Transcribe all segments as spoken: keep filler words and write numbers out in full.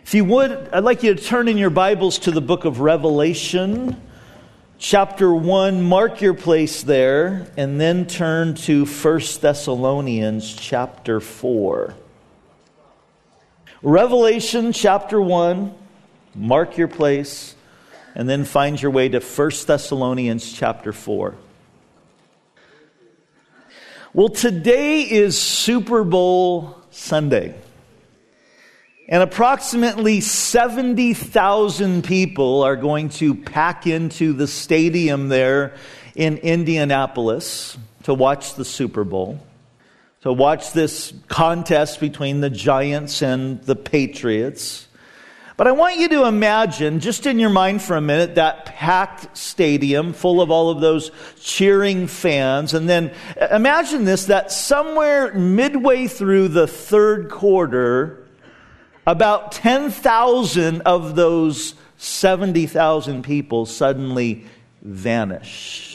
If you would, I'd like you to turn in your Bibles to the book of Revelation, chapter one. Mark your place there, and then turn to First Thessalonians chapter four. Revelation chapter one, mark your place, and then find your way to First Thessalonians chapter four. Well, today is Super Bowl Sunday. And approximately seventy thousand people are going to pack into the stadium there in Indianapolis to watch the Super Bowl, to watch this contest between the Giants and the Patriots. But I want you to imagine, just in your mind for a minute, that packed stadium full of all of those cheering fans. And then imagine this, that somewhere midway through the third quarter, about ten thousand of those seventy thousand people suddenly vanish.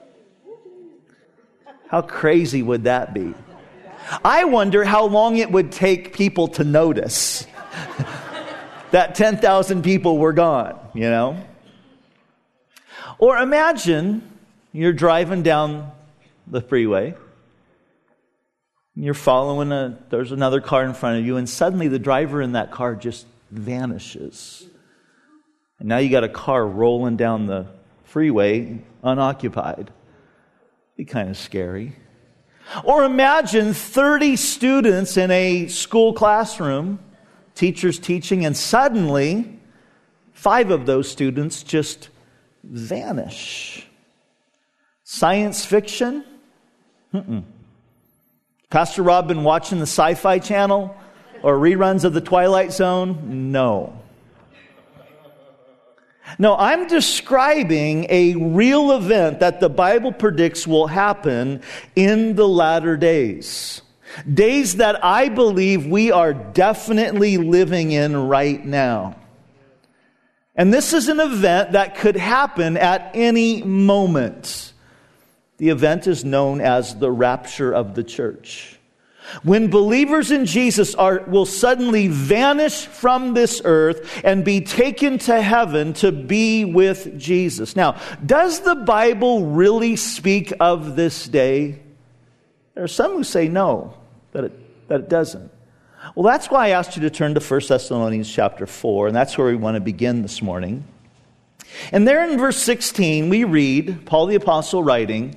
How crazy would that be? I wonder how long it would take people to notice that ten thousand people were gone, you know? Or imagine you're driving down the freeway. You're following a, there's another car in front of you, and suddenly the driver in that car just vanishes. And now you got a car rolling down the freeway unoccupied. Be kind of scary. Or imagine thirty students in a school classroom, teachers teaching, and suddenly five of those students just vanish. Science fiction? Mm-mm. Pastor Rob been watching the Sci-Fi Channel or reruns of The Twilight Zone? No. No, I'm describing a real event that the Bible predicts will happen in the latter days. Days that I believe we are definitely living in right now. And this is an event that could happen at any moment. The event is known as the rapture of the church. When believers in Jesus are will suddenly vanish from this earth and be taken to heaven to be with Jesus. Now, does the Bible really speak of this day? There are some who say no, that it, that it doesn't. Well, that's why I asked you to turn to First Thessalonians chapter four, and that's where we want to begin this morning. And there in verse sixteen, we read, Paul the Apostle writing,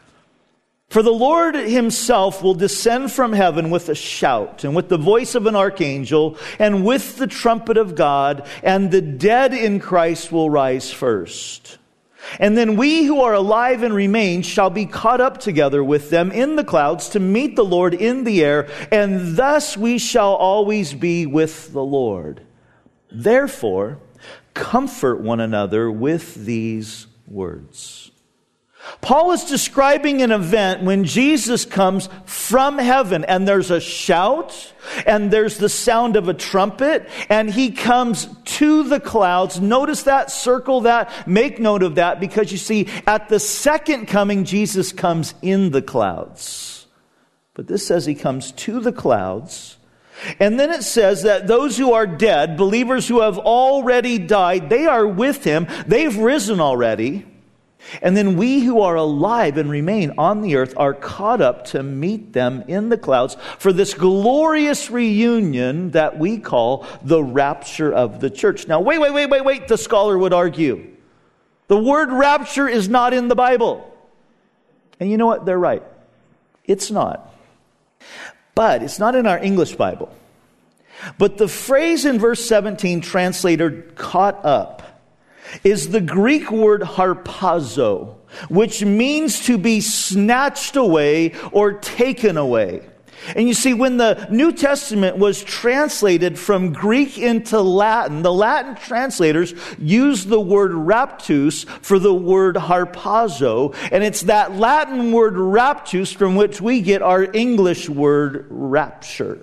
"For the Lord himself will descend from heaven with a shout, and with the voice of an archangel, and with the trumpet of God, and the dead in Christ will rise first. And then we who are alive and remain shall be caught up together with them in the clouds to meet the Lord in the air, and thus we shall always be with the Lord. Therefore, comfort one another with these words." Paul is describing an event when Jesus comes from heaven, and there's a shout, and there's the sound of a trumpet, and he comes to the clouds. Notice that, circle that, make note of that, because you see, at the second coming, Jesus comes in the clouds. But this says he comes to the clouds. And then it says that those who are dead, believers who have already died, they are with him. They've risen already. And then we who are alive and remain on the earth are caught up to meet them in the clouds for this glorious reunion that we call the rapture of the church. Now, wait, wait, wait, wait, wait, the scholar would argue. The word rapture is not in the Bible. And you know what? They're right. It's not. But it's not in our English Bible. But the phrase in verse seventeen, translated caught up, is the Greek word harpazo, which means to be snatched away or taken away. And you see, when the New Testament was translated from Greek into Latin, the Latin translators used the word raptus for the word harpazo, and it's that Latin word raptus from which we get our English word rapture.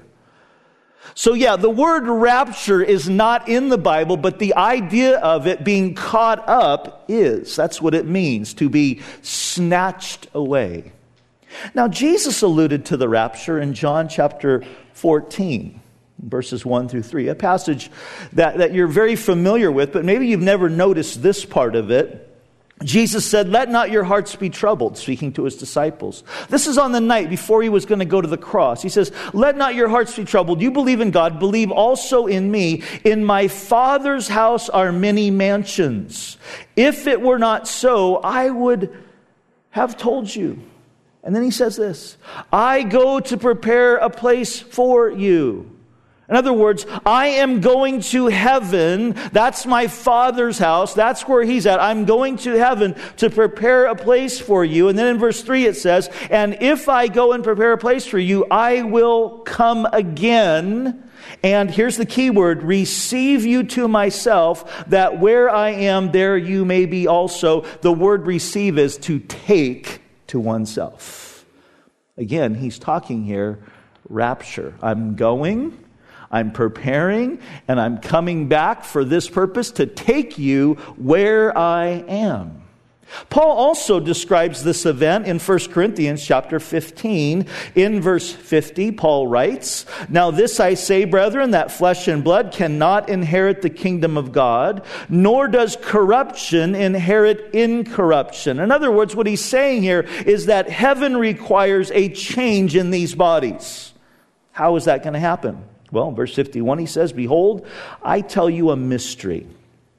So yeah, the word rapture is not in the Bible, but the idea of it being caught up is. That's what it means, to be snatched away. Now, Jesus alluded to the rapture in John chapter fourteen. verses one through three, a passage that, that you're very familiar with, but maybe you've never noticed this part of it. Jesus said, "Let not your hearts be troubled," speaking to his disciples. This is on the night before he was going to go to the cross. He says, "Let not your hearts be troubled. You believe in God, believe also in me. In my Father's house are many mansions. If it were not so, I would have told you." And then he says this, "I go to prepare a place for you." In other words, I am going to heaven. That's my Father's house. That's where he's at. I'm going to heaven to prepare a place for you. And then in verse three it says, "And if I go and prepare a place for you, I will come again." And here's the key word, "receive you to myself, that where I am, there you may be also." The word receive is to take to oneself. Again, he's talking here, rapture. I'm going, I'm preparing, and I'm coming back for this purpose, to take you where I am. Paul also describes this event in First Corinthians chapter fifteen. In verse fifty, Paul writes, "Now this I say, brethren, that flesh and blood cannot inherit the kingdom of God, nor does corruption inherit incorruption." In other words, what he's saying here is that heaven requires a change in these bodies. How is that going to happen? Well, verse fifty-one, he says, "Behold, I tell you a mystery.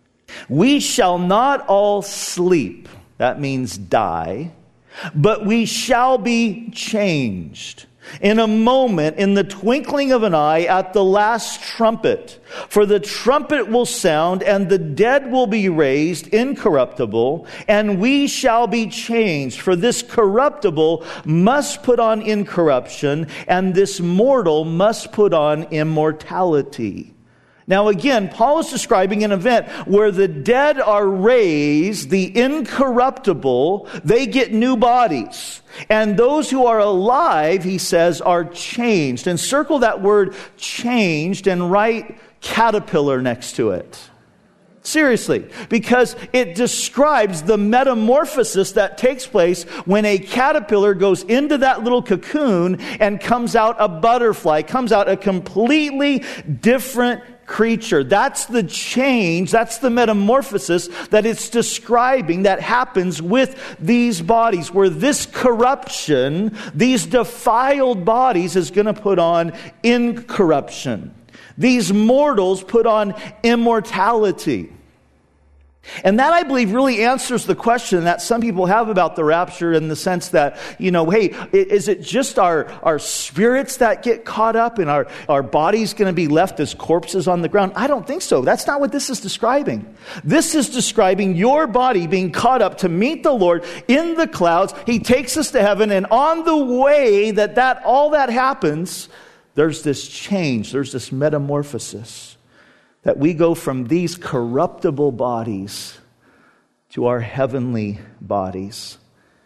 We shall not all sleep," that means die, "but we shall be changed in a moment, in the twinkling of an eye, at the last trumpet. For the trumpet will sound, and the dead will be raised incorruptible, and we shall be changed. For this corruptible must put on incorruption, and this mortal must put on immortality." Now again, Paul is describing an event where the dead are raised, the incorruptible, they get new bodies. And those who are alive, he says, are changed. And circle that word changed and write caterpillar next to it. Seriously, because it describes the metamorphosis that takes place when a caterpillar goes into that little cocoon and comes out a butterfly, comes out a completely different creature. That's the change, that's the metamorphosis that it's describing that happens with these bodies, where this corruption, these defiled bodies, is going to put on incorruption. These mortals put on immortality. And that, I believe, really answers the question that some people have about the rapture, in the sense that, you know, hey, is it just our, our spirits that get caught up and our, our bodies going to be left as corpses on the ground? I don't think so. That's not what this is describing. This is describing your body being caught up to meet the Lord in the clouds. He takes us to heaven, and on the way that, that all that happens, there's this change, there's this metamorphosis. That we go from these corruptible bodies to our heavenly bodies.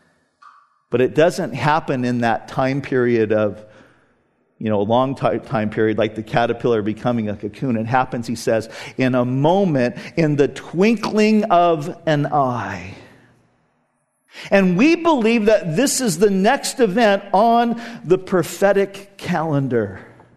But it doesn't happen in that time period of, you know, a long time period like the caterpillar becoming a cocoon. It happens, he says, in a moment, in the twinkling of an eye. And we believe that this is the next event on the prophetic calendar.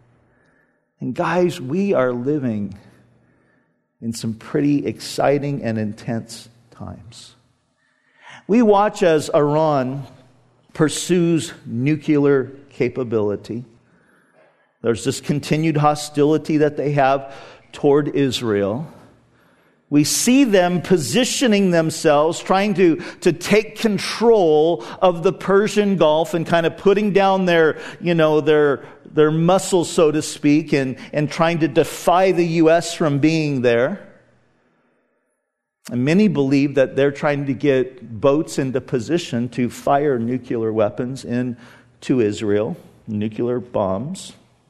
And guys, we are living in some pretty exciting and intense times. We watch as Iran pursues nuclear capability. There's this continued hostility that they have toward Israel. We see them positioning themselves, trying to, to take control of the Persian Gulf and kind of putting down their, you know, their their muscles, so to speak, and, and trying to defy the U S from being there. And many believe that they're trying to get boats into position to fire nuclear weapons into Israel, nuclear bombs.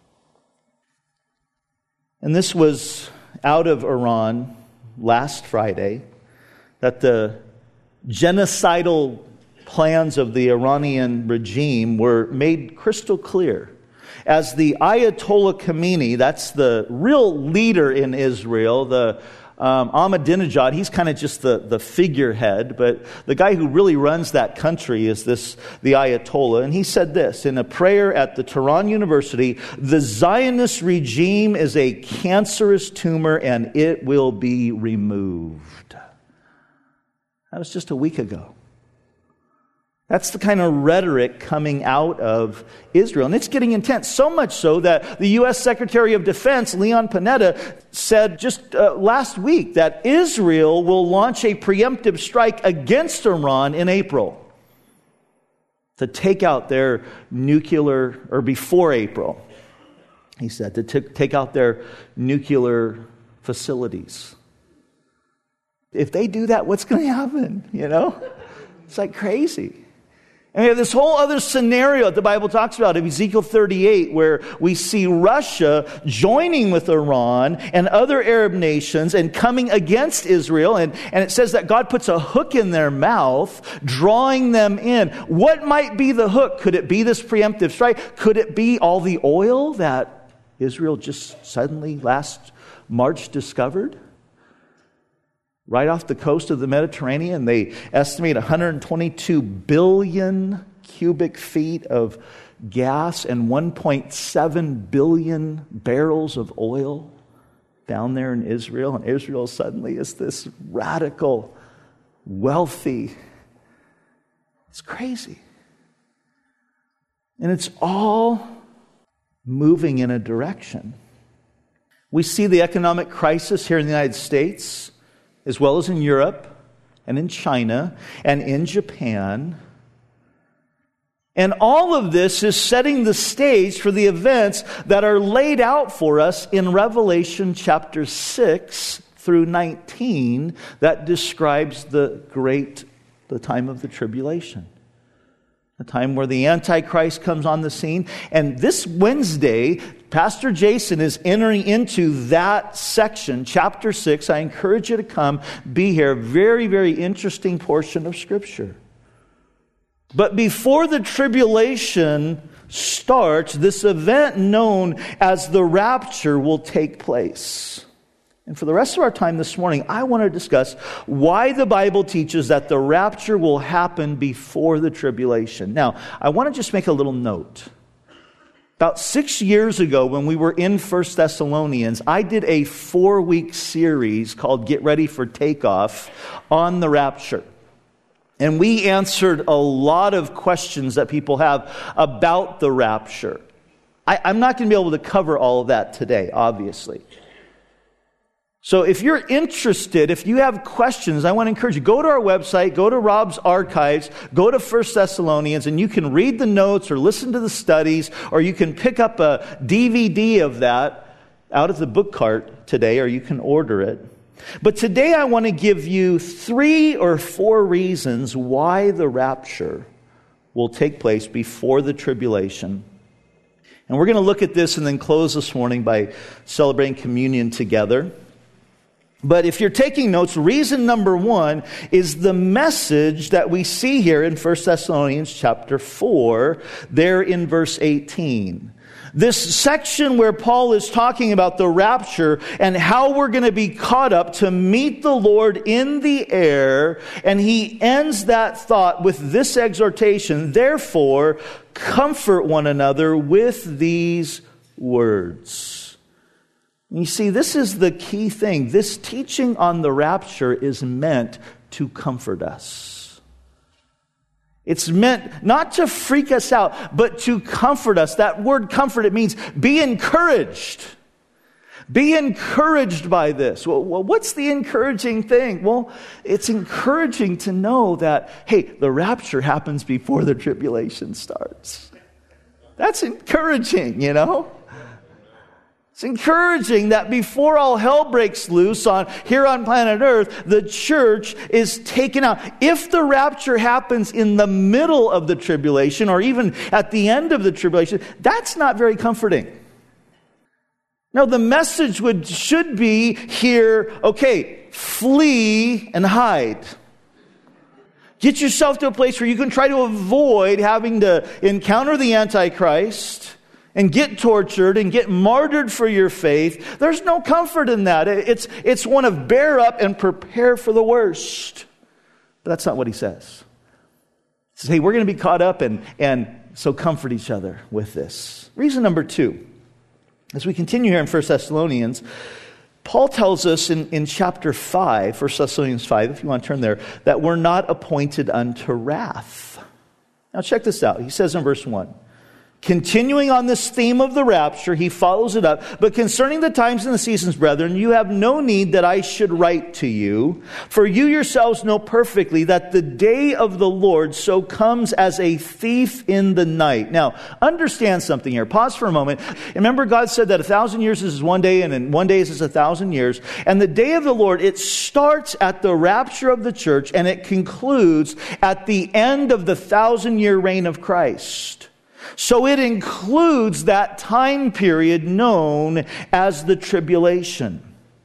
And this was out of Iran last Friday, that the genocidal plans of the Iranian regime were made crystal clear. As the Ayatollah Khamenei, that's the real leader in Israel, the Um, Ahmadinejad, he's kind of just the, the figurehead, but the guy who really runs that country is this the Ayatollah. And he said this in a prayer at the Tehran University: "The Zionist regime is a cancerous tumor and it will be removed." That was just a week ago. That's the kind of rhetoric coming out of Israel. And it's getting intense, so much so that the U S Secretary of Defense, Leon Panetta, said just uh, last week that Israel will launch a preemptive strike against Iran in April to take out their nuclear, or before April, he said, to t- take out their nuclear facilities. If they do that, what's going to happen? You know? It's like crazy. And we have this whole other scenario that the Bible talks about of Ezekiel thirty-eight, where we see Russia joining with Iran and other Arab nations and coming against Israel. And, and it says that God puts a hook in their mouth, drawing them in. What might be the hook? Could it be this preemptive strike? Could it be all the oil that Israel just suddenly last March discovered? Right off the coast of the Mediterranean, they estimate one hundred twenty-two billion cubic feet of gas and one point seven billion barrels of oil down there in Israel. And Israel suddenly is this radical, wealthy. It's crazy. And it's all moving in a direction. We see the economic crisis here in the United States, as well as in Europe and in China and in Japan. And all of this is setting the stage for the events that are laid out for us in Revelation chapter six through nineteen that describes the great, the time of the tribulation. A time where the Antichrist comes on the scene. And this Wednesday, Pastor Jason is entering into that section, chapter six. I encourage you to come, be here. Very, very interesting portion of Scripture. But before the tribulation starts, this event known as the rapture will take place. And for the rest of our time this morning, I want to discuss why the Bible teaches that the rapture will happen before the tribulation. Now, I want to just make a little note. About six years ago, when we were in First Thessalonians, I did a four-week series called Get Ready for Takeoff on the rapture. And we answered a lot of questions that people have about the rapture. I, I'm not going to be able to cover all of that today, obviously. So if you're interested, if you have questions, I want to encourage you, go to our website, go to Rob's archives, go to First Thessalonians, and you can read the notes or listen to the studies, or you can pick up a D V D of that out of the book cart today, or you can order it. But today I want to give you three or four reasons why the rapture will take place before the tribulation. And we're going to look at this and then close this morning by celebrating communion together. But if you're taking notes, reason number one is the message that we see here in First Thessalonians chapter four, there in verse eighteen. This section where Paul is talking about the rapture and how we're going to be caught up to meet the Lord in the air. And he ends that thought with this exhortation: therefore, comfort one another with these words. You see, this is the key thing. This teaching on the rapture is meant to comfort us. It's meant not to freak us out, but to comfort us. That word comfort, it means be encouraged. Be encouraged by this. Well, what's the encouraging thing? Well, it's encouraging to know that, hey, the rapture happens before the tribulation starts. That's encouraging, you know? It's encouraging that before all hell breaks loose on here on planet Earth, the church is taken out. If the rapture happens in the middle of the tribulation or even at the end of the tribulation, that's not very comforting. No, the message would should be here, okay, flee and hide. Get yourself to a place where you can try to avoid having to encounter the Antichrist and get tortured and get martyred for your faith. There's no comfort in that. It's, it's one of bear up and prepare for the worst. But that's not what he says. He says, hey, we're going to be caught up, and, and so comfort each other with this. Reason number two, as we continue here in First Thessalonians, Paul tells us in, in chapter five, First Thessalonians five, if you want to turn there, that we're not appointed unto wrath. Now check this out. He says in verse one, continuing on this theme of the rapture, he follows it up. But concerning the times and the seasons, brethren, you have no need that I should write to you. For you yourselves know perfectly that the day of the Lord so comes as a thief in the night. Now, understand something here. Pause for a moment. Remember, God said that a thousand years is one day, and in one day is a thousand years. And the day of the Lord, it starts at the rapture of the church, and it concludes at the end of the thousand-year reign of Christ. So it includes that time period known as the tribulation.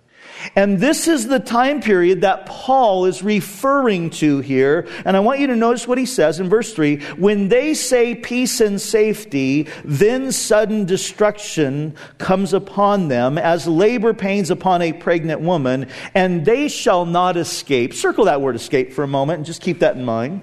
And this is the time period that Paul is referring to here. And I want you to notice what he says in verse three. When they say peace and safety, then sudden destruction comes upon them as labor pains upon a pregnant woman, and they shall not escape. Circle that word escape for a moment and just keep that in mind.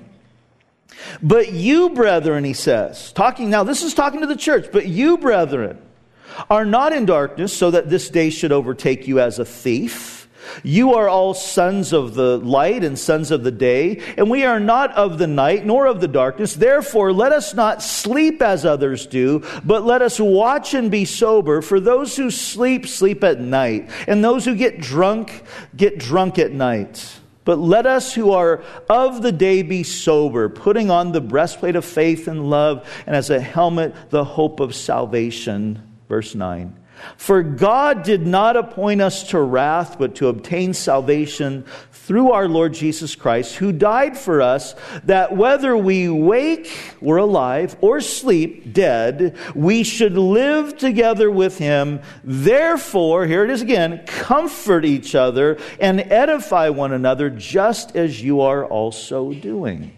But you, brethren, he says, talking now, this is talking to the church, but you, brethren, are not in darkness so that this day should overtake you as a thief. You are all sons of the light and sons of the day, and we are not of the night nor of the darkness. Therefore, let us not sleep as others do, but let us watch and be sober. For those who sleep, sleep at night, and those who get drunk, get drunk at night. But let us who are of the day be sober, putting on the breastplate of faith and love, and as a helmet, the hope of salvation. Verse nine. For God did not appoint us to wrath, but to obtain salvation through our Lord Jesus Christ, who died for us, that whether we wake, we're alive, or sleep, dead, we should live together with him. Therefore, here it is again, comfort each other and edify one another, just as you are also doing.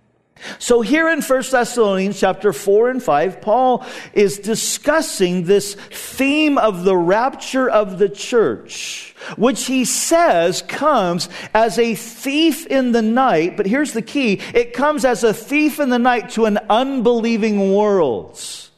So here in First Thessalonians chapter four and five, Paul is discussing this theme of the rapture of the church, which he says comes as a thief in the night. But here's the key. It comes as a thief in the night to an unbelieving world.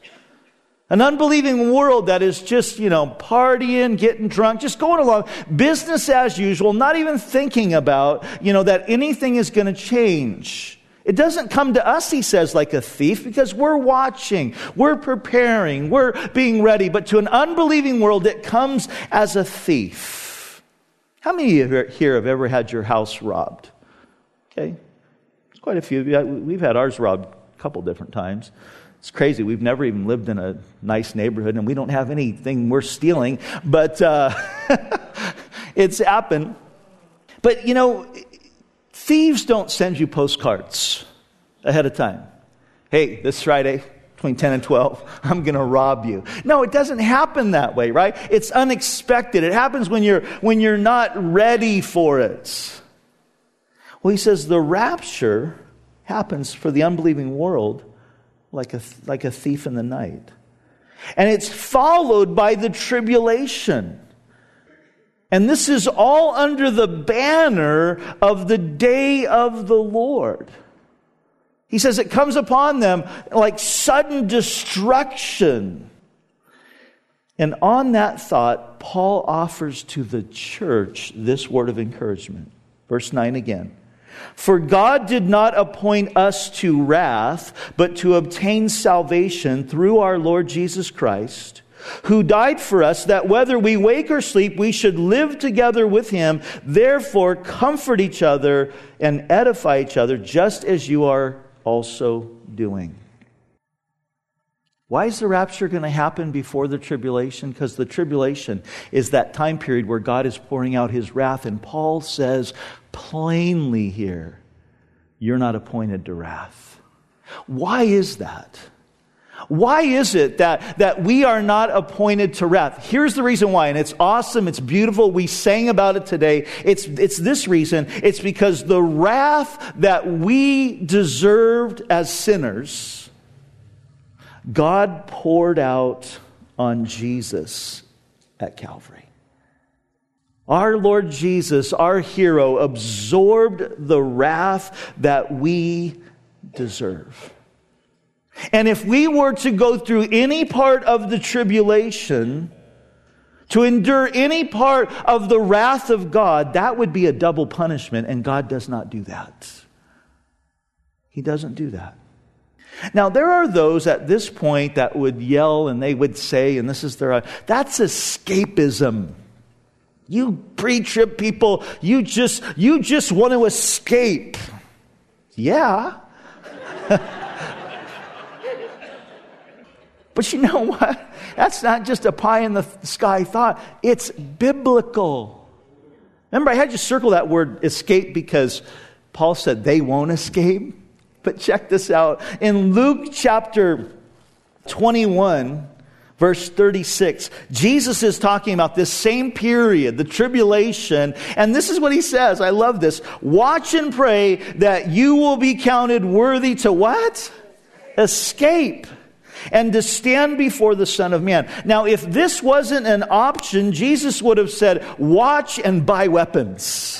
An unbelieving world that is just, you know, partying, getting drunk, just going along, business as usual, not even thinking about, you know, that anything is going to change. It doesn't come to us, he says, like a thief, because we're watching, we're preparing, we're being ready. But to an unbelieving world, it comes as a thief. How many of you here have ever had your house robbed? Okay, it's quite a few. We've had ours robbed a couple different times. It's crazy. We've never even lived in a nice neighborhood, and we don't have anything worth stealing. But uh, it's happened. But, you know, thieves don't send you postcards ahead of time. Hey, this Friday, between ten and twelve, I'm going to rob you. No, it doesn't happen that way, right? It's unexpected. It happens when you're when you're not ready for it. Well, he says the rapture happens for the unbelieving world like a like a thief in the night. And it's followed by the tribulation. And this is all under the banner of the day of the Lord. He says it comes upon them like sudden destruction. And on that thought, Paul offers to the church this word of encouragement. Verse nine again. For God did not appoint us to wrath, but to obtain salvation through our Lord Jesus Christ, who died for us, that whether we wake or sleep, we should live together with him. Therefore, comfort each other and edify each other, just as you are also doing. Why is the rapture going to happen before the tribulation? Because the tribulation is that time period where God is pouring out his wrath. And Paul says plainly here, you're not appointed to wrath. Why is that? Why is it that, that we are not appointed to wrath? Here's the reason why, and it's awesome, it's beautiful, we sang about it today. It's, it's this reason. It's because the wrath that we deserved as sinners, God poured out on Jesus at Calvary. Our Lord Jesus, our hero, absorbed the wrath that we deserve. And if we were to go through any part of the tribulation, to endure any part of the wrath of God, that would be a double punishment, and God does not do that. He doesn't do that. Now, there are those at this point that would yell and they would say, and this is their, that's escapism. You pre-trib people, you just, you just want to escape. Yeah. But you know what? That's not just a pie in the sky thought. It's biblical. Remember, I had you circle that word escape because Paul said they won't escape. But check this out. In Luke chapter twenty-one, verse thirty-six, Jesus is talking about this same period, the tribulation. And this is what he says. I love this. Watch and pray that you will be counted worthy to what? Escape. And to stand before the Son of Man. Now, if this wasn't an option, Jesus would have said, watch and buy weapons.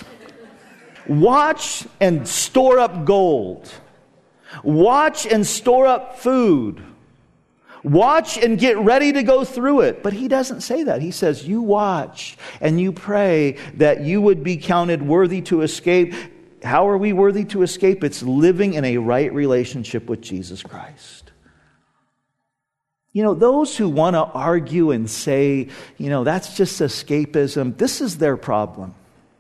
Watch and store up gold. Watch and store up food. Watch and get ready to go through it. But he doesn't say that. He says, you watch and you pray that you would be counted worthy to escape. How are we worthy to escape? It's living in a right relationship with Jesus Christ. You know, those who want to argue and say, you know, that's just escapism, this is their problem.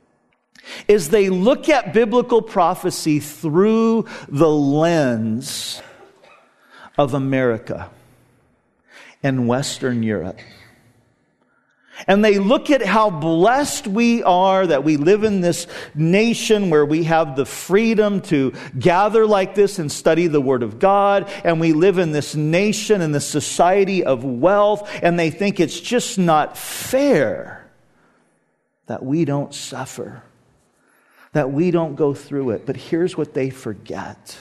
Is they look at biblical prophecy through the lens of America and Western Europe. And they look at how blessed we are that we live in this nation where we have the freedom to gather like this and study the Word of God. And we live in this nation and this society of wealth. And they think it's just not fair that we don't suffer, that we don't go through it. But here's what they forget.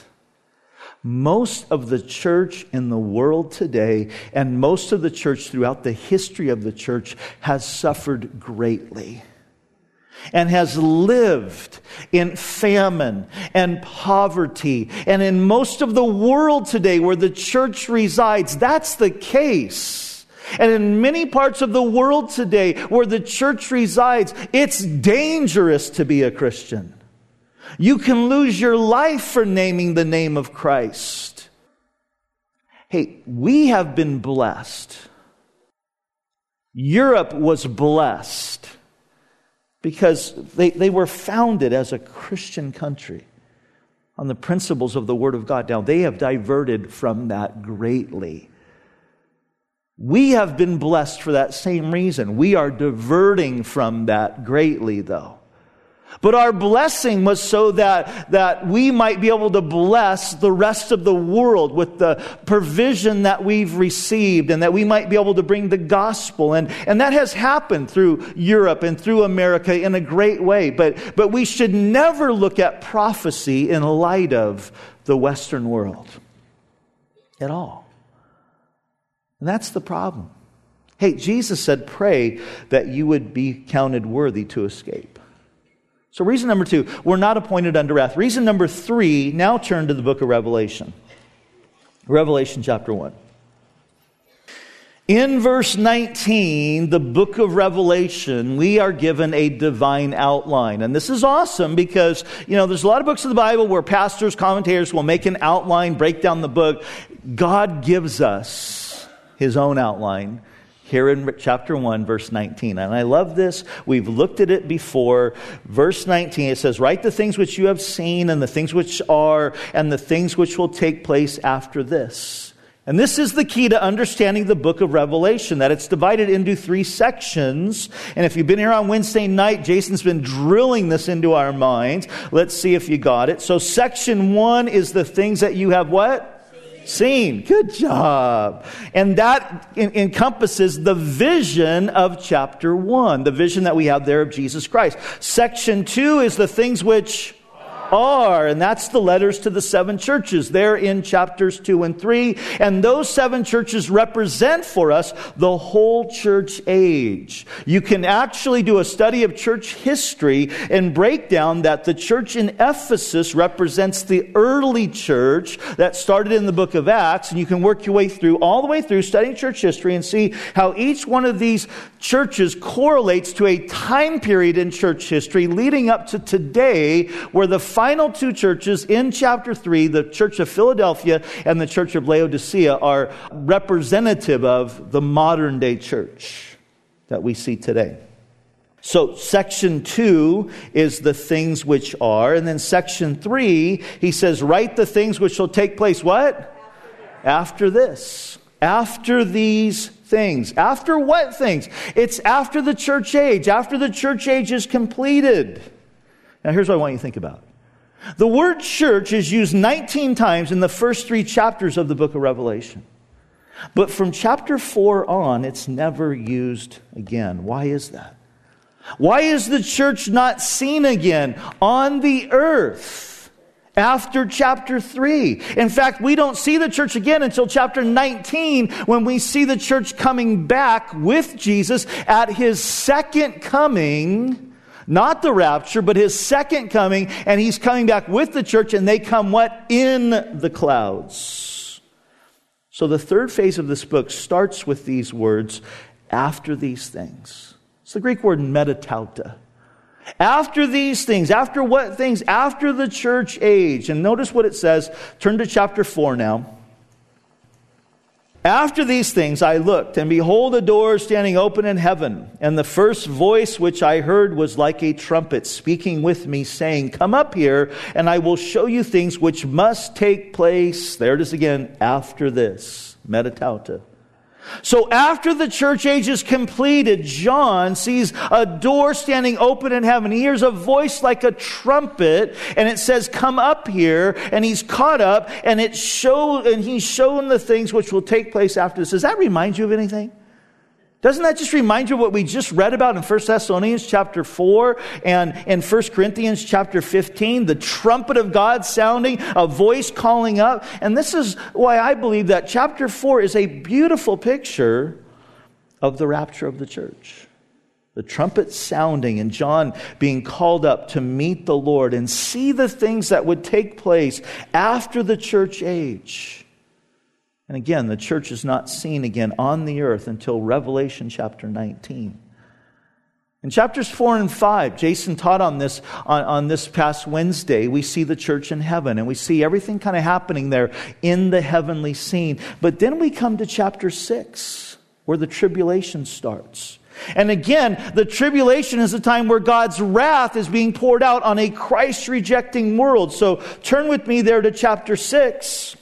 Most of the church in the world today, and most of the church throughout the history of the church, has suffered greatly and has lived in famine and poverty. And in most of the world today where the church resides, that's the case. And in many parts of the world today where the church resides, it's dangerous to be a Christian. You can lose your life for naming the name of Christ. Hey, we have been blessed. Europe was blessed because they, they were founded as a Christian country on the principles of the Word of God. Now, they have diverted from that greatly. We have been blessed for that same reason. We are diverting from that greatly, though. But our blessing was so that, that we might be able to bless the rest of the world with the provision that we've received, and that we might be able to bring the gospel. And, and that has happened through Europe and through America in a great way. But, but we should never look at prophecy in light of the Western world at all. And that's the problem. Hey, Jesus said, pray that you would be counted worthy to escape. So reason number two, we're not appointed unto wrath. Reason number three, now turn to the book of Revelation. Revelation chapter one. In verse nineteen, the book of Revelation, we are given a divine outline. And this is awesome because, you know, there's a lot of books of the Bible where pastors, commentators will make an outline, break down the book. God gives us His own outline here in chapter one, verse nineteen. And I love this. We've looked at it before. Verse nineteen, it says, write the things which you have seen, and the things which are, and the things which will take place after this. And this is the key to understanding the book of Revelation, that it's divided into three sections. And if you've been here on Wednesday night, Jason's been drilling this into our minds. Let's see if you got it. So section one is the things that you have what? Seen. Good job. And that en- encompasses the vision of chapter one, the vision that we have there of Jesus Christ. Section two is the things which are. And that's the letters to the seven churches. They're in chapters two and three. And those seven churches represent for us the whole church age. You can actually do a study of church history and break down that the church in Ephesus represents the early church that started in the book of Acts. And you can work your way through, all the way through, studying church history and see how each one of these churches correlates to a time period in church history leading up to today, where the final two churches in chapter three, the Church of Philadelphia and the Church of Laodicea, are representative of the modern day church that we see today. So section two is the things which are, and then section three, he says, write the things which shall take place, what? After this. After these things. After what things? It's after the church age. After the church age is completed. Now here's what I want you to think about. The word church is used nineteen times in the first three chapters of the book of Revelation. But from chapter four on, it's never used again. Why is that? Why is the church not seen again on the earth after chapter three? In fact, we don't see the church again until chapter nineteen, when we see the church coming back with Jesus at his second coming. Not the rapture, but his second coming, and he's coming back with the church, and they come what? In the clouds. So the third phase of this book starts with these words, after these things. It's the Greek word metatauta. After these things. After what things? After the church age. And notice what it says. Turn to chapter four now. After these things I looked, and behold, a door standing open in heaven. And the first voice which I heard was like a trumpet speaking with me, saying, come up here, and I will show you things which must take place. There it is again, after this. Metatauta. So after the church age is completed, John sees a door standing open in heaven. He hears a voice like a trumpet, and it says, come up here, and he's caught up, and it show, and he's shown the things which will take place after this. Does that remind you of anything? Doesn't that just remind you of what we just read about in First Thessalonians chapter four and in First Corinthians chapter fifteen? The trumpet of God sounding, a voice calling up. And this is why I believe that chapter four is a beautiful picture of the rapture of the church. The trumpet sounding and John being called up to meet the Lord and see the things that would take place after the church age. And again, the church is not seen again on the earth until Revelation chapter nineteen. In chapters four and five, Jason taught on this on, on this past Wednesday. We see the church in heaven, and we see everything kind of happening there in the heavenly scene. But then we come to chapter six, where the tribulation starts. And again, the tribulation is a time where God's wrath is being poured out on a Christ-rejecting world. So turn with me there to chapter six.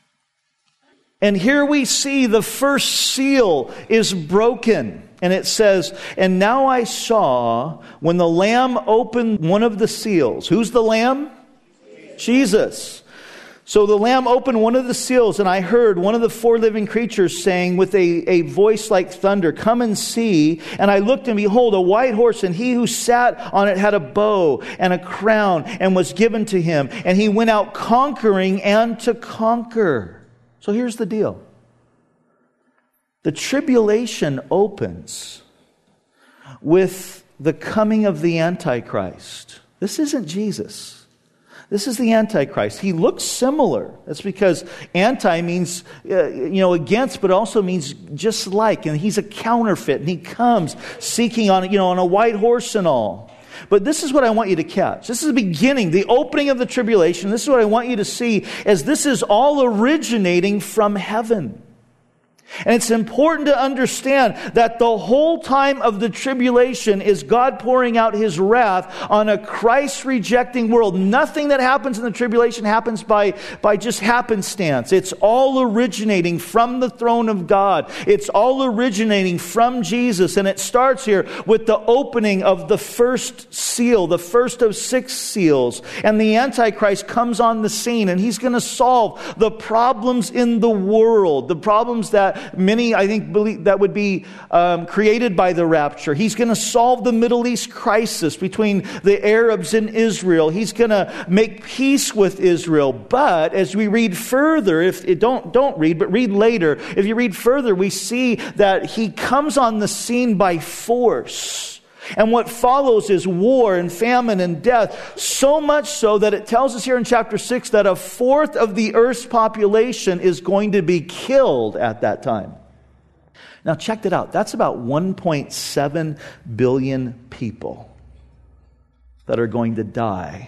And here we see the first seal is broken. And it says, and now I saw when the Lamb opened one of the seals. Who's the Lamb? Jesus. Jesus. So the Lamb opened one of the seals, and I heard one of the four living creatures saying with a, a voice like thunder, come and see. And I looked, and behold, a white horse, and he who sat on it had a bow and a crown, and was given to him. And he went out conquering and to conquer. So here's the deal. The tribulation opens with the coming of the Antichrist. This isn't Jesus. This is the Antichrist. He looks similar. That's because anti means, uh, you know, against, but also means just like. And he's a counterfeit. And he comes seeking on, you know, on a white horse and all. But this is what I want you to catch. This is the beginning, the opening of the tribulation. This is what I want you to see, as this is all originating from heaven. And it's important to understand that the whole time of the tribulation is God pouring out His wrath on a Christ-rejecting world. Nothing that happens in the tribulation happens by, by just happenstance. It's all originating from the throne of God. It's all originating from Jesus. And it starts here with the opening of the first seal, the first of six seals. And the Antichrist comes on the scene, and he's going to solve the problems in the world, the problems that that many, I think, believe that would be um, created by the rapture. He's going to solve the Middle East crisis between the Arabs and Israel. He's going to make peace with Israel. But as we read further, if it don't don't read, but read later, if you read further, we see that he comes on the scene by force. And what follows is war and famine and death, so much so that it tells us here in chapter six that a fourth of the earth's population is going to be killed at that time. Now check it out. That's about one point seven billion people that are going to die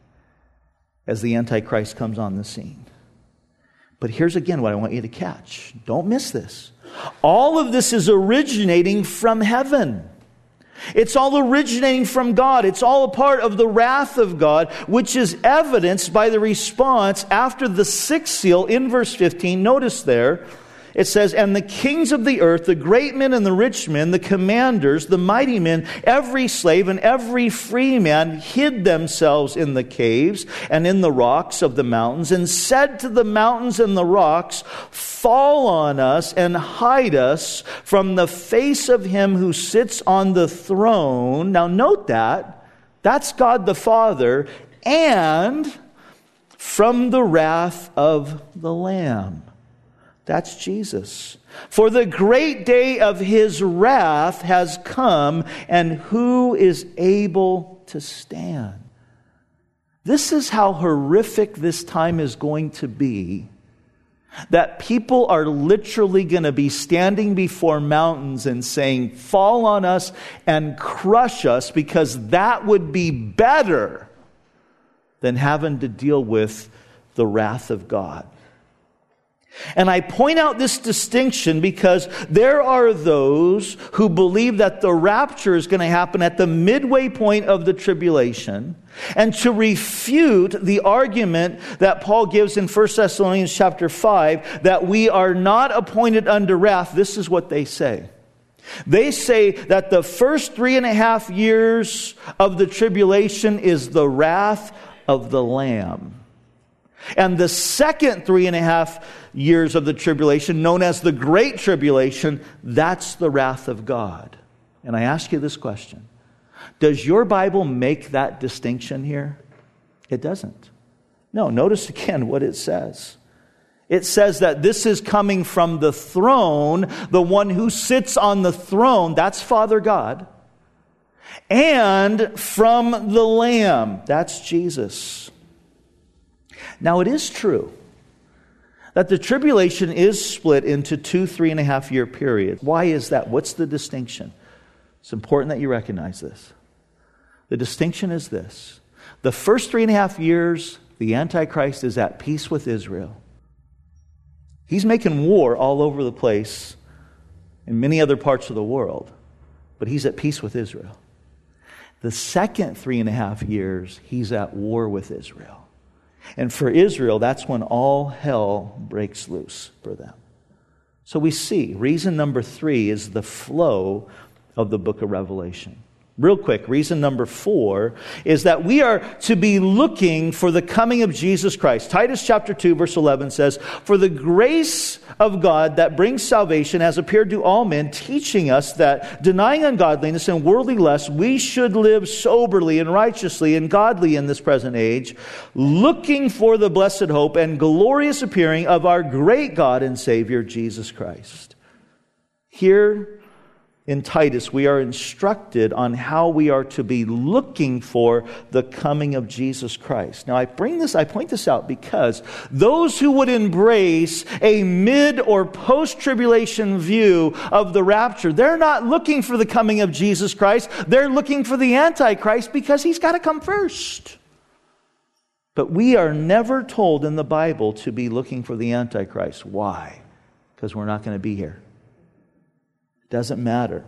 as the Antichrist comes on the scene. But here's again what I want you to catch. Don't miss this. All of this is originating from heaven. It's all originating from God. It's all a part of the wrath of God, which is evidenced by the response after the sixth seal in verse fifteen. Notice there, it says, "And the kings of the earth, the great men and the rich men, the commanders, the mighty men, every slave and every free man hid themselves in the caves and in the rocks of the mountains, and said to the mountains and the rocks, fall on us and hide us from the face of him who sits on the throne." Now note that. That's God the Father. "And from the wrath of the Lamb." That's Jesus. "For the great day of his wrath has come, and who is able to stand?" This is how horrific this time is going to be. That people are literally going to be standing before mountains and saying, fall on us and crush us, because that would be better than having to deal with the wrath of God. And I point out this distinction because there are those who believe that the rapture is going to happen at the midway point of the tribulation. And to refute the argument that Paul gives in First Thessalonians chapter five, that we are not appointed unto wrath, this is what they say. They say that the first three and a half years of the tribulation is the wrath of the Lamb. And the second three and a half years of the tribulation, known as the Great Tribulation, that's the wrath of God. And I ask you this question. Does your Bible make that distinction here? It doesn't. No, notice again what it says. It says that this is coming from the throne, the one who sits on the throne, that's Father God, and from the Lamb, that's Jesus. Now, it is true that the tribulation is split into two three and a half year periods. Why is that? What's the distinction? It's important that you recognize this. The distinction is this. The first three and a half years, the Antichrist is at peace with Israel. He's making war all over the place in many other parts of the world, but he's at peace with Israel. The second three and a half years, he's at war with Israel. And for Israel, that's when all hell breaks loose for them. So we see, reason number three is the flow of the book of Revelation. Real quick, reason number four is that we are to be looking for the coming of Jesus Christ. Titus chapter two, verse eleven says, "For the grace of God that brings salvation has appeared to all men, teaching us that, denying ungodliness and worldly lust, we should live soberly and righteously and godly in this present age, looking for the blessed hope and glorious appearing of our great God and Savior, Jesus Christ." Here in Titus, we are instructed on how we are to be looking for the coming of Jesus Christ. Now, I bring this, I point this out because those who would embrace a mid or post-tribulation view of the rapture, they're not looking for the coming of Jesus Christ. They're looking for the Antichrist because he's got to come first. But we are never told in the Bible to be looking for the Antichrist. Why? Because we're not going to be here. Doesn't matter.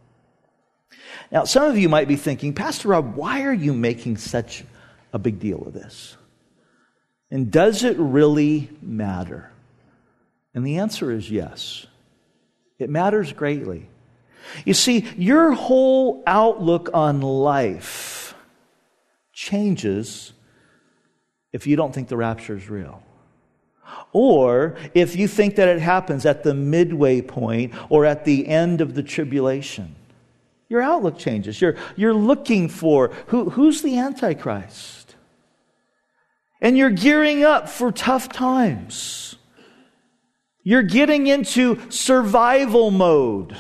Now, some of you might be thinking, Pastor Rob, why are you making such a big deal of this? And does it really matter? And the answer is yes. It matters greatly. You see, your whole outlook on life changes if you don't think the rapture is real. Or if you think that it happens at the midway point or at the end of the tribulation, your outlook changes. You're, you're looking for who, who's the Antichrist. And you're gearing up for tough times. You're getting into survival mode.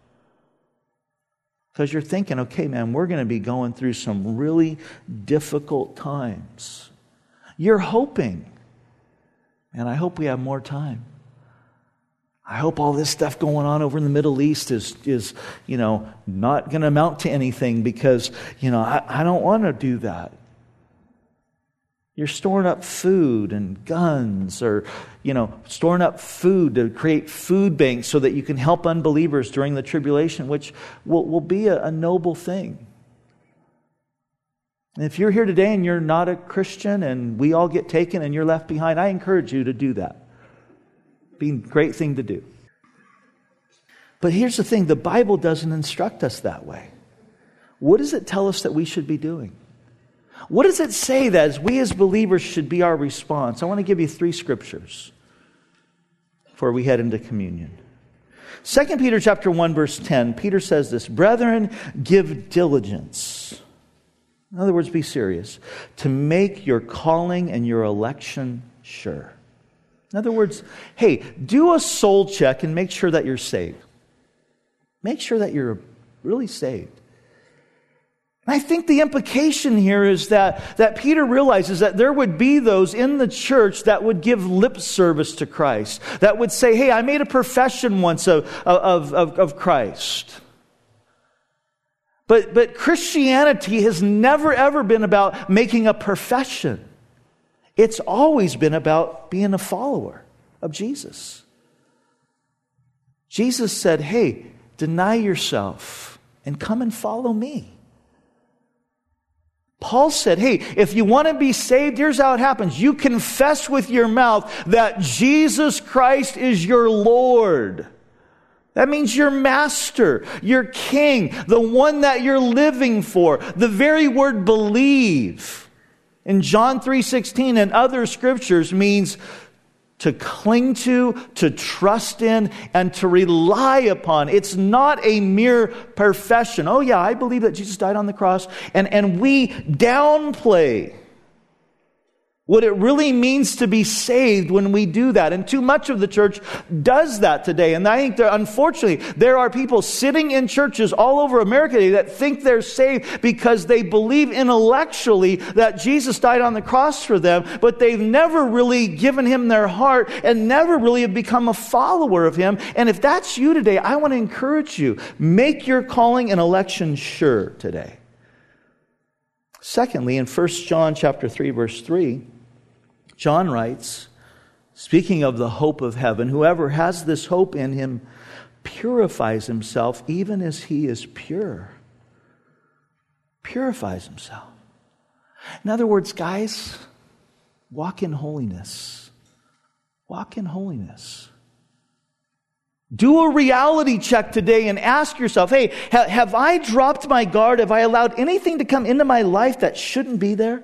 Because you're thinking, okay, man, we're going to be going through some really difficult times. You're hoping, and I hope we have more time. I hope all this stuff going on over in the Middle East is, is you know, not going to amount to anything because, you know, I, I don't want to do that. You're storing up food and guns, or, you know, storing up food to create food banks so that you can help unbelievers during the tribulation, which will, will be a, a noble thing. And if you're here today and you're not a Christian and we all get taken and you're left behind, I encourage you to do that. It'd be a great thing to do. But here's the thing, the Bible doesn't instruct us that way. What does it tell us that we should be doing? What does it say that as we as believers should be our response? I want to give you three scriptures before we head into communion. Second Peter chapter one, verse ten, Peter says this, "Brethren, give diligence." In other words, be serious, to make your calling and your election sure. In other words, hey, do a soul check and make sure that you're saved. Make sure that you're really saved. I think the implication here is that, that Peter realizes that there would be those in the church that would give lip service to Christ, that would say, hey, I made a profession once of, of, of, of Christ. But, but Christianity has never, ever been about making a profession. It's always been about being a follower of Jesus. Jesus said, hey, deny yourself and come and follow me. Paul said, hey, if you want to be saved, here's how it happens. You confess with your mouth that Jesus Christ is your Lord. That means your master, your king, the one that you're living for. The very word believe in John three sixteen and other scriptures means to cling to, to trust in, and to rely upon. It's not a mere profession. Oh yeah, I believe that Jesus died on the cross. And, and we downplay what it really means to be saved when we do that. And too much of the church does that today. And I think that unfortunately, there are people sitting in churches all over America today that think they're saved because they believe intellectually that Jesus died on the cross for them, but they've never really given him their heart and never really have become a follower of him. And if that's you today, I want to encourage you, make your calling and election sure today. Secondly, in First John chapter three, verse three, John writes, speaking of the hope of heaven, whoever has this hope in him purifies himself even as he is pure. Purifies himself. In other words, guys, walk in holiness. Walk in holiness. Do a reality check today and ask yourself, hey, ha- have I dropped my guard? Have I allowed anything to come into my life that shouldn't be there?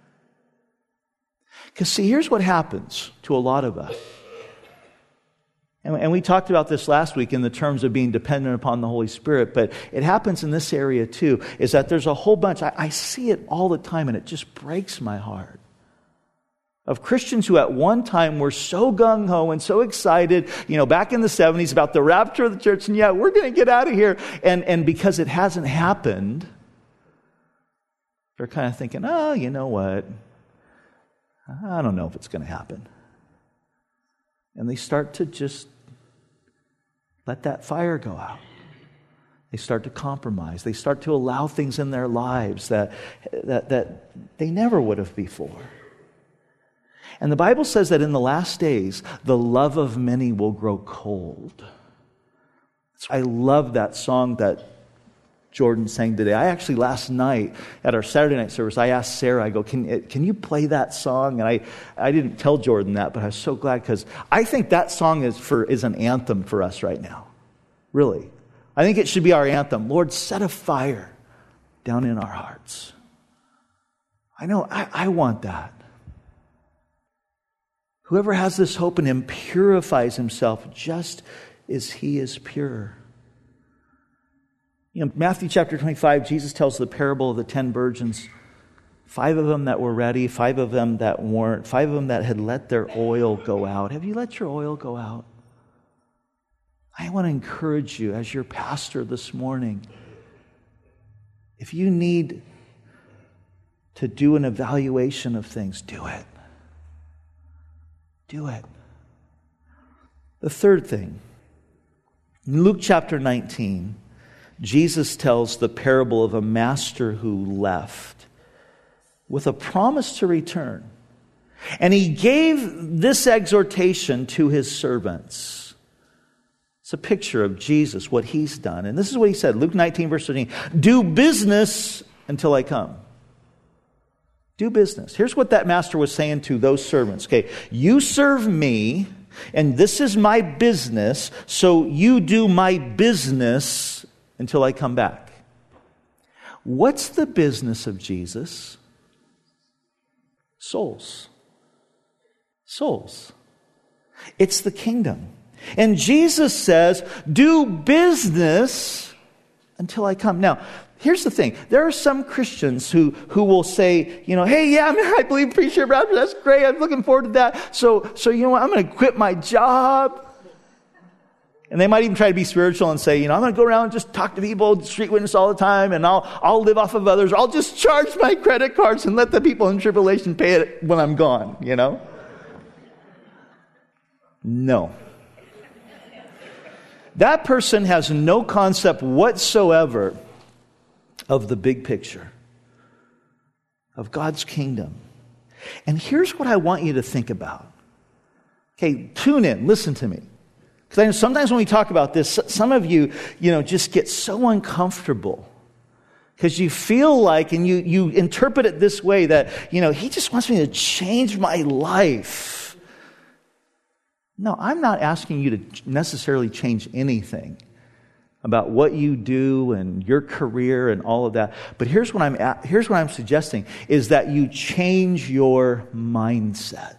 Because see, here's what happens to a lot of us. And, and we talked about this last week in the terms of being dependent upon the Holy Spirit, but it happens in this area too, is that there's a whole bunch, I, I see it all the time and it just breaks my heart, of Christians who at one time were so gung-ho and so excited, you know, back in the seventies about the rapture of the church, and yeah, we're going to get out of here. And, and because it hasn't happened, they're kind of thinking, oh, you know what? I don't know if it's going to happen. And they start to just let that fire go out. They start to compromise. They start to allow things in their lives that, that, that they never would have before. And the Bible says that in the last days, the love of many will grow cold. I love that song that Jordan sang today. I actually last night at our Saturday night service, I asked Sarah, I go, can, can you play that song? And I, I didn't tell Jordan that, but I was so glad because I think that song is for is an anthem for us right now. Really. I think it should be our anthem. Lord, set a fire down in our hearts. I know, I, I want that. Whoever has this hope in him purifies himself just as he is pure. You know, Matthew chapter twenty-five, Jesus tells the parable of the ten virgins. Five of them that were ready, five of them that weren't, five of them that had let their oil go out. Have you let your oil go out? I want to encourage you as your pastor this morning. If you need to do an evaluation of things, do it. Do it. The third thing, in Luke chapter nineteen, Jesus tells the parable of a master who left with a promise to return. And he gave this exhortation to his servants. It's a picture of Jesus, what he's done. And this is what he said, Luke nineteen, verse thirteen. Do business until I come. Do business. Here's what that master was saying to those servants. Okay, you serve me, and this is my business, so you do my business until I come back. What's the business of Jesus? Souls. Souls. It's the kingdom. And Jesus says, do business until I come. Now, here's the thing. There are some Christians who, who will say, you know, hey, yeah, I believe Preacher Bradford. That's great. I'm looking forward to that. So, so you know what? I'm going to quit my job. And they might even try to be spiritual and say, you know, I'm going to go around and just talk to people, street witness all the time, and I'll I'll live off of others. I'll just charge my credit cards and let the people in tribulation pay it when I'm gone, you know? No. That person has no concept whatsoever of the big picture of God's kingdom. And here's what I want you to think about. Okay, tune in, listen to me. Because sometimes when we talk about this, some of you, you know, just get so uncomfortable because you feel like, and you, you interpret it this way, that, you know, he just wants me to change my life. No, I'm not asking you to necessarily change anything about what you do and your career and all of that. But here's what I'm at, here's what I'm suggesting is that you change your mindset.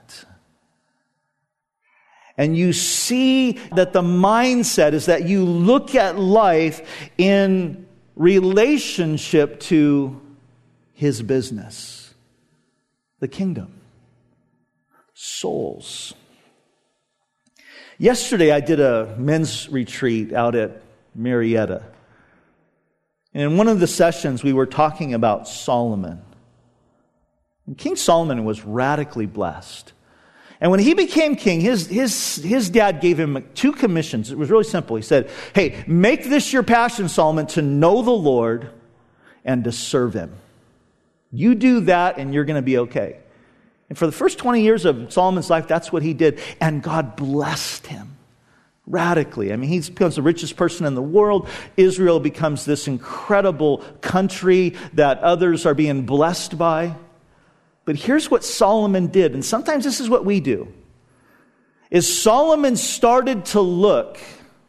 And you see that the mindset is that you look at life in relationship to his business, the kingdom, souls. Yesterday I did a men's retreat out at Marietta. And in one of the sessions we were talking about Solomon. And King Solomon was radically blessed. And when he became king, his, his, his dad gave him two commissions. It was really simple. He said, hey, make this your passion, Solomon, to know the Lord and to serve him. You do that and you're going to be okay. And for the first twenty years of Solomon's life, that's what he did. And God blessed him radically. I mean, he becomes the richest person in the world. Israel becomes this incredible country that others are being blessed by. But here's what Solomon did, and sometimes this is what we do, is Solomon started to look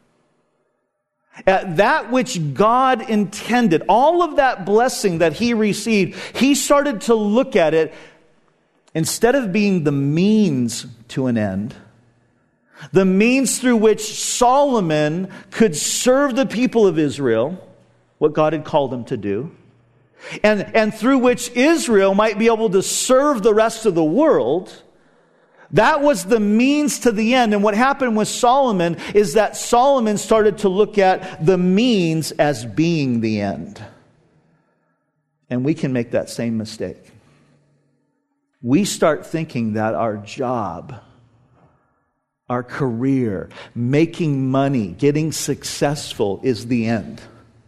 at that which God intended, all of that blessing that he received, he started to look at it instead of being the means to an end, the means through which Solomon could serve the people of Israel, what God had called him to do, And, and through which Israel might be able to serve the rest of the world. That was the means to the end. And what happened with Solomon is that Solomon started to look at the means as being the end. And we can make that same mistake. We start thinking that our job, our career, making money, getting successful is the end.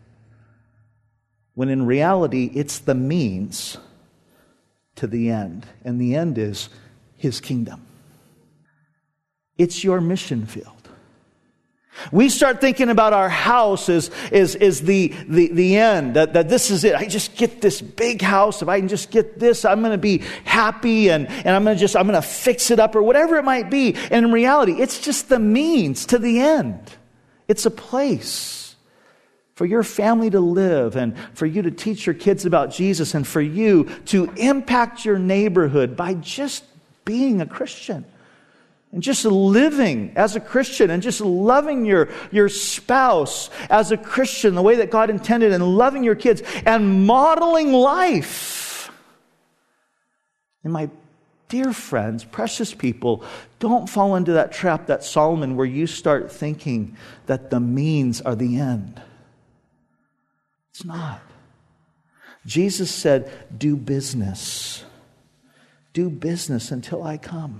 When in reality, it's the means to the end. And the end is his kingdom. It's your mission field. We start thinking about our house as, as, as the, the, the end, that, that this is it. I just get this big house. If I can just get this, I'm going to be happy and, and I'm going to just, I'm going to fix it up or whatever it might be. And in reality, it's just the means to the end. It's a place for your family to live and for you to teach your kids about Jesus and for you to impact your neighborhood by just being a Christian. And just living as a Christian and just loving your, your spouse as a Christian the way that God intended, and loving your kids and modeling life. And my dear friends, precious people, don't fall into that trap that Solomon, where you start thinking that the means are the end. It's not. Jesus said, do business. Do business until I come.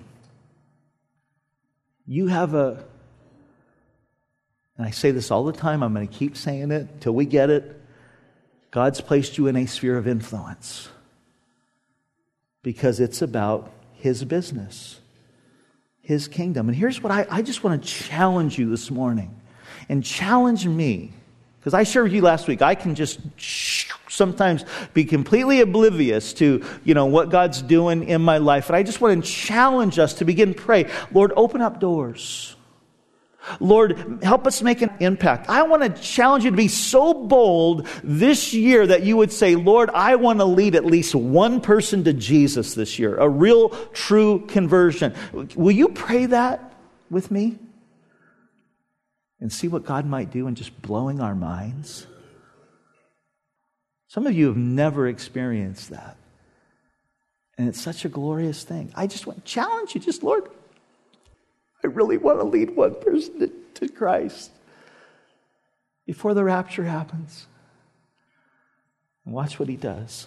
You have a, and I say this all the time, I'm going to keep saying it until we get it. God's placed you in a sphere of influence because it's about His business, His kingdom. And here's what I, I just want to challenge you this morning, and challenge me, because I shared with you last week, I can just sometimes be completely oblivious to, you know, what God's doing in my life. And I just want to challenge us to begin to pray. Lord, open up doors. Lord, help us make an impact. I want to challenge you to be so bold this year that you would say, Lord, I want to lead at least one person to Jesus this year, a real, true conversion. Will you pray that with me? And see what God might do in just blowing our minds? Some of you have never experienced that. And it's such a glorious thing. I just want to challenge you, just, Lord, I really want to lead one person to, to Christ before the rapture happens. And watch what He does.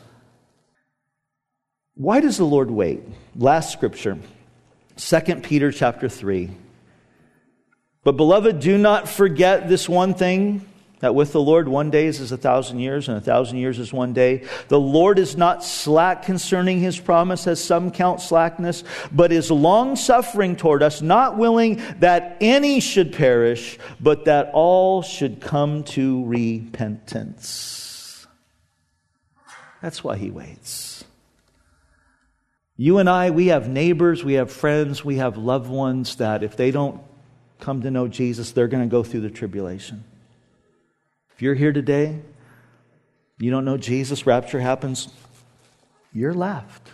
Why does the Lord wait? Last scripture, Second Peter chapter three. But beloved, do not forget this one thing, that with the Lord one day is as a thousand years, and a thousand years is one day. The Lord is not slack concerning His promise, as some count slackness, but is long-suffering toward us, not willing that any should perish, but that all should come to repentance. That's why He waits. You and I, we have neighbors, we have friends, we have loved ones that if they don't come to know Jesus, they're going to go through the tribulation. If you're here today, you don't know Jesus, rapture happens, you're left.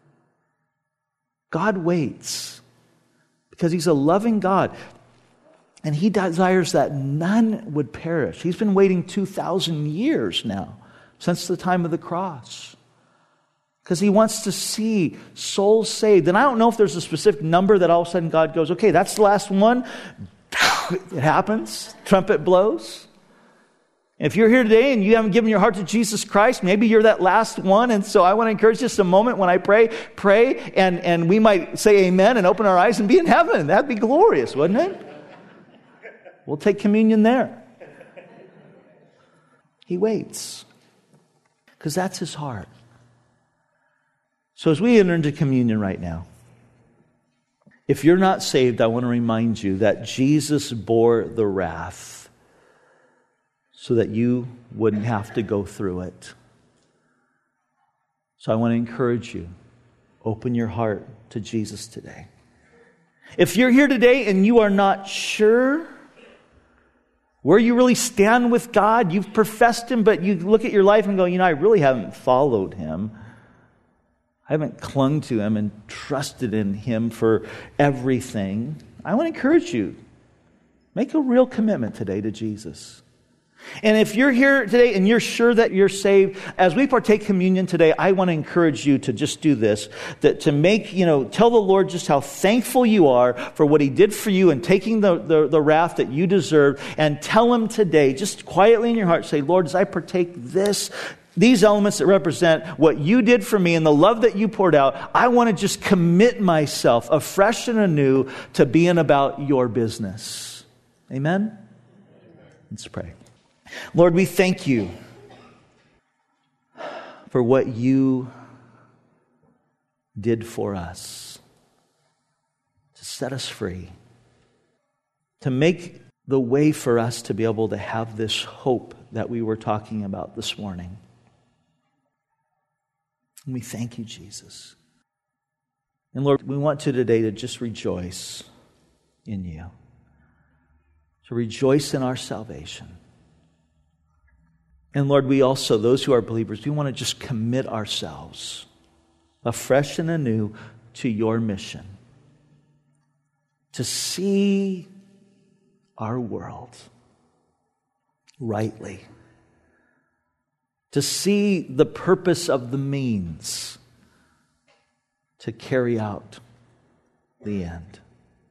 God waits because He's a loving God, and He desires that none would perish. He's been waiting two thousand years now, since the time of the cross, because He wants to see souls saved. And I don't know if there's a specific number that all of a sudden God goes, okay, that's the last one. It happens. Trumpet blows. If you're here today and you haven't given your heart to Jesus Christ, maybe you're that last one. And so I want to encourage just a moment when I pray, pray, and, and we might say amen and open our eyes and be in heaven. That'd be glorious, wouldn't it? We'll take communion there. He waits because that's His heart. So as we enter into communion right now, if you're not saved, I want to remind you that Jesus bore the wrath so that you wouldn't have to go through it. So I want to encourage you, open your heart to Jesus today. If you're here today and you are not sure where you really stand with God, you've professed Him, but you look at your life and go, you know, I really haven't followed Him. I haven't clung to Him and trusted in Him for everything. I want to encourage you, make a real commitment today to Jesus. And if you're here today and you're sure that you're saved, as we partake communion today, I want to encourage you to just do this, that to make, you know, tell the Lord just how thankful you are for what He did for you and taking the, the, the wrath that you deserve, and tell Him today, just quietly in your heart, say, Lord, as I partake this, these elements that represent what you did for me and the love that you poured out, I want to just commit myself afresh and anew to being about your business. Amen? Let's pray. Lord, we thank you for what you did for us to set us free, to make the way for us to be able to have this hope that we were talking about this morning. And we thank you, Jesus. And Lord, we want to today to just rejoice in you, to rejoice in our salvation. And Lord, we also, those who are believers, we want to just commit ourselves afresh and anew to your mission. to see our world rightly, to see the purpose of the means to carry out the end.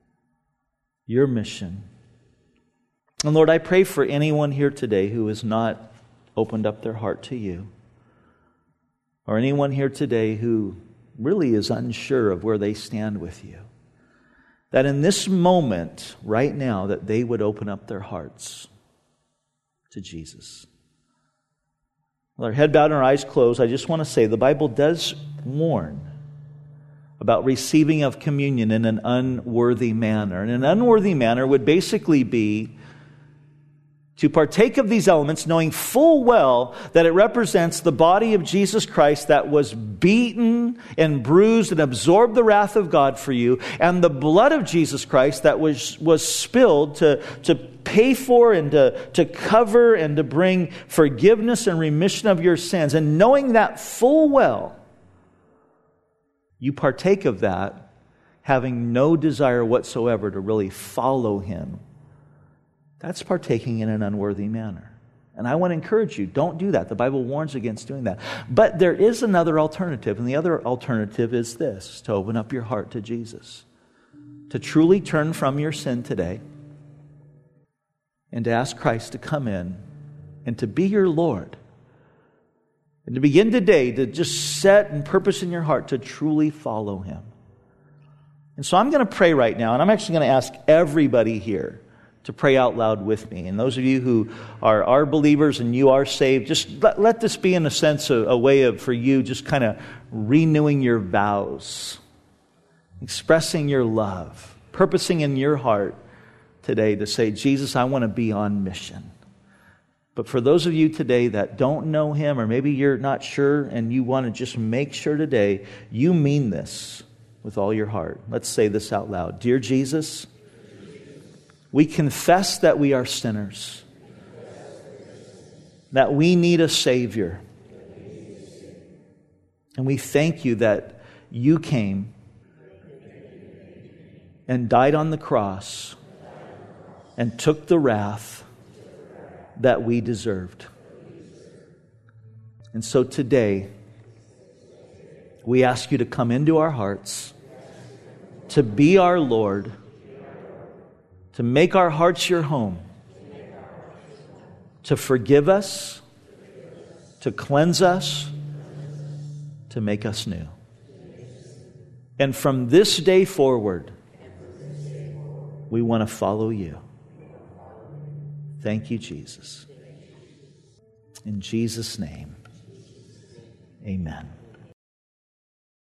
Your mission. And Lord, I pray for anyone here today who has not opened up their heart to you, or anyone here today who really is unsure of where they stand with you, that in this moment, right now, that they would open up their hearts to Jesus. With our head bowed and our eyes closed, I just want to say the Bible does warn about receiving of communion in an unworthy manner. And an unworthy manner would basically be to partake of these elements knowing full well that it represents the body of Jesus Christ that was beaten and bruised and absorbed the wrath of God for you, and the blood of Jesus Christ that was, was spilled to, to pay for and to, to cover and to bring forgiveness and remission of your sins. And knowing that full well, you partake of that having no desire whatsoever to really follow Him. That's partaking in an unworthy manner. And I want to encourage you, don't do that. The Bible warns against doing that. But there is another alternative, and the other alternative is this: to open up your heart to Jesus. To truly turn from your sin today and to ask Christ to come in and to be your Lord. And to begin today to just set and purpose in your heart to truly follow Him. And so I'm going to pray right now, and I'm actually going to ask everybody here to pray out loud with me. And those of you who are, are believers and you are saved, just let, let this be in a sense a, a way of, for you, just kind of renewing your vows, expressing your love, purposing in your heart today to say, Jesus, I want to be on mission. But for those of you today that don't know Him, or maybe you're not sure and you want to just make sure today you mean this with all your heart. Let's say this out loud. Dear Jesus, we confess that we are sinners, that we need a Savior. And we thank you that you came and died on the cross and took the wrath that we deserved. And so today, we ask you to come into our hearts, to be our Lord, to make our hearts your home, to forgive us, to cleanse us, to make us new. And from this day forward, we want to follow you. Thank you, Jesus. In Jesus' name, amen.